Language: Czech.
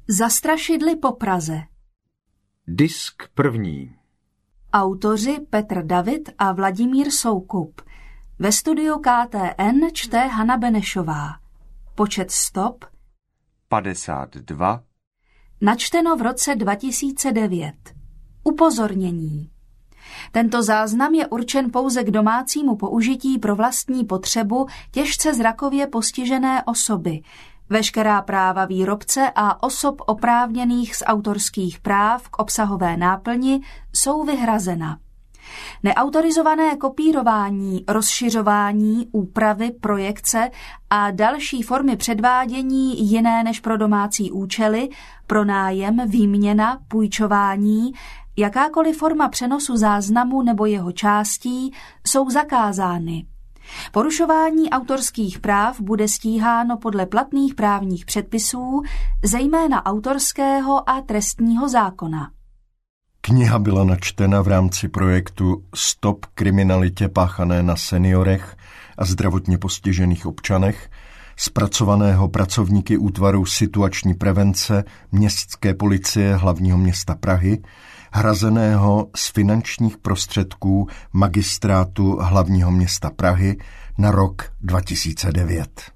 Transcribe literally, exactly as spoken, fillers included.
Zastrašidly po Praze. Disk první. Autoři Petr David a Vladimír Soukup. Ve studiu K T N čte Hana Benešová. Počet stop padesát dva. Načteno v roce dva tisíce devět. Upozornění. Tento záznam je určen pouze k domácímu použití pro vlastní potřebu těžce zrakově postižené osoby. Veškerá práva výrobce a osob oprávněných z autorských práv k obsahové náplni jsou vyhrazena. Neautorizované kopírování, rozšiřování, úpravy, projekce a další formy předvádění jiné než pro domácí účely, pronájem, výměna, půjčování, jakákoliv forma přenosu záznamu nebo jeho částí jsou zakázány. Porušování autorských práv bude stíháno podle platných právních předpisů, zejména autorského a trestního zákona. Kniha byla načtena v rámci projektu Stop kriminalitě páchané na seniorech a zdravotně postižených občanech, zpracovaného pracovníky útvaru situační prevence Městské policie hlavního města Prahy, hrazeného z finančních prostředků Magistrátu hlavního města Prahy na rok dva tisíce devět.